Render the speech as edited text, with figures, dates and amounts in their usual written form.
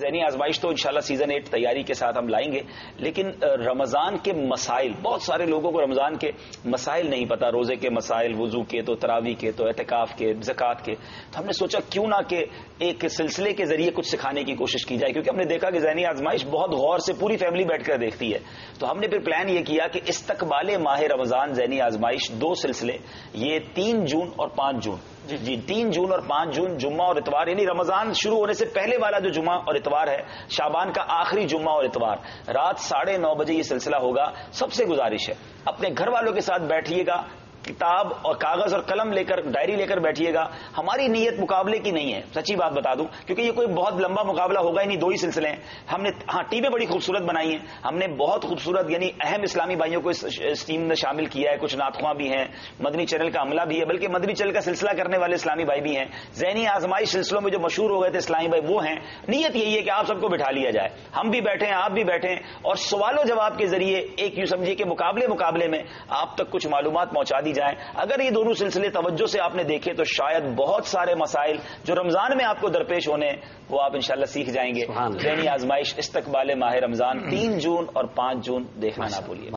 ذہنی آزمائش تو انشاءاللہ سیزن 8 تیاری کے ساتھ ہم لائیں گے، لیکن رمضان کے مسائل، بہت سارے لوگوں کو رمضان کے مسائل نہیں پتا، روزے کے مسائل، وضو کے، تو تراویح کے، تو اعتکاف کے، زکوٰۃ کے. تو ہم نے سوچا کیوں نہ کہ ایک سلسلے کے ذریعے کچھ سکھانے کی کوشش کی جائے، کیونکہ ہم نے دیکھا کہ ذہنی آزمائش بہت غور سے پوری فیملی بیٹھ کر دیکھتی ہے. تو ہم نے پھر پلان یہ کیا کہ استقبال ماہ رمضان ذہنی آزمائش 2 سلسلے، یہ 3 جون اور 5 جون، جی 3 جون اور 5 جون، جمعہ اور اتوار، یعنی رمضان شروع ہونے سے پہلے والا جو جمعہ اور اتوار ہے، شعبان کا آخری جمعہ اور اتوار، رات 9:30 بجے یہ سلسلہ ہوگا. سب سے گزارش ہے اپنے گھر والوں کے ساتھ بیٹھیے گا، کتاب اور کاغذ اور قلم لے کر، ڈائری لے کر بیٹھیے گا. ہماری نیت مقابلے کی نہیں ہے، سچی بات بتا دوں، کیونکہ یہ کوئی بہت لمبا مقابلہ ہوگا ہی نہیں، 2 ہی سلسلے ہیں. ہم نے ٹیمیں بڑی خوبصورت بنائی ہیں، ہم نے بہت خوبصورت یعنی اہم اسلامی بھائیوں کو اس ٹیم میں شامل کیا ہے. کچھ ناتخواں بھی ہیں، مدنی چینل کا عملہ بھی ہے، بلکہ مدنی چینل کا سلسلہ کرنے والے اسلامی بھائی بھی ہیں. ذہنی آزمائش سلسلوں میں جو مشہور ہو گئے تھے اسلامی بھائی وہ ہیں. نیت یہی ہے کہ آپ سب کو بٹھا لیا جائے، ہم بھی بیٹھیں، آپ بھی بیٹھیں، اور سوال و جواب کے ذریعے ایک یوں سمجھیے کہ مقابلے میں آپ تک کچھ معلومات پہنچا دی جائیں. اگر یہ دونوں سلسلے توجہ سے آپ نے دیکھے تو شاید بہت سارے مسائل جو رمضان میں آپ کو درپیش ہونے وہ آپ انشاءاللہ سیکھ جائیں گے. ذہنی آزمائش استقبال ماہ رمضان 3 جون اور 5 جون دیکھنا نہ بھولیے.